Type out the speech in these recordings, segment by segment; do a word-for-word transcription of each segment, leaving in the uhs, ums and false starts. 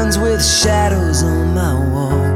friends with shadows on my wall.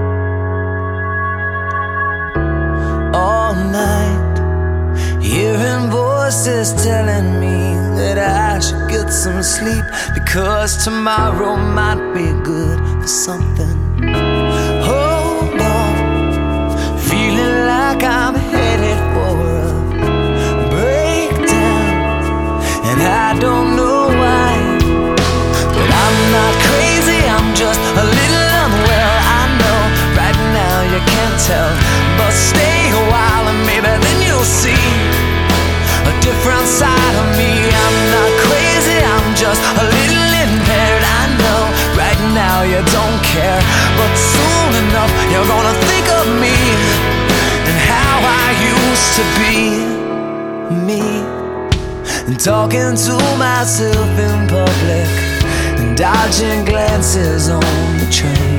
All night, hearing voices telling me that I should get some sleep, because tomorrow might be good for something. Hold on, feeling like I'm headed for a breakdown, and I don't know why, but I'm not crazy, I'm just a little unwell. I know right now you can't tell, but stay a while and maybe then you'll see a different side of me. I'm not crazy, I'm just a little impaired. I know right now you don't care, but soon enough you're gonna think of me and how I used to be me, and talking to myself in public and dodging glances on the train.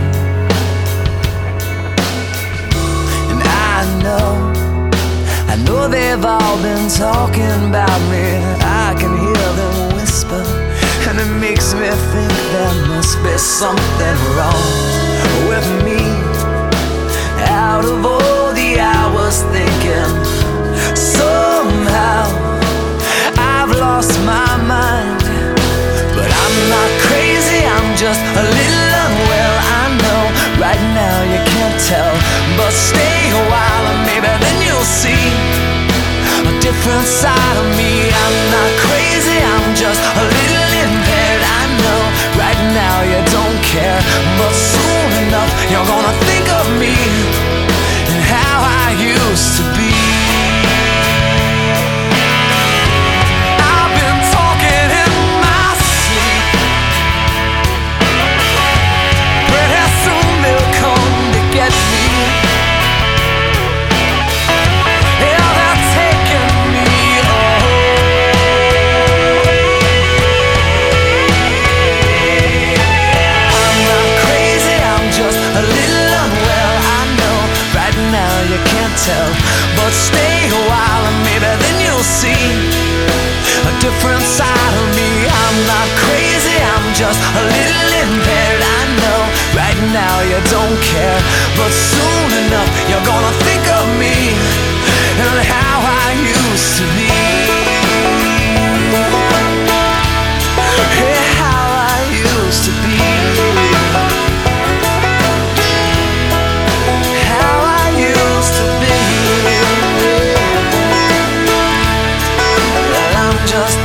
And I know I know they've all been talking about me. I can hear them whisper, and it makes me think there must be something wrong with me. Out of all the hours thinking, somehow I've lost my mind. But I'm not crazy, I'm just a little unwell. I know right now you can't tell, but stay a while and maybe then you'll see a different side of me. I'm not crazy, I'm just a little impaired. I know right now you don't care, but soon enough you're gonna think of me and how I used to be. I've been talking in my sleep, pretty soon they'll come to get me. Tell, but stay a while and maybe then you'll see a different side of me. I'm not crazy, I'm just a little impaired. I know right now you don't care, but soon enough you're gonna think of me and how I used to be. Hey, how I used to be. Just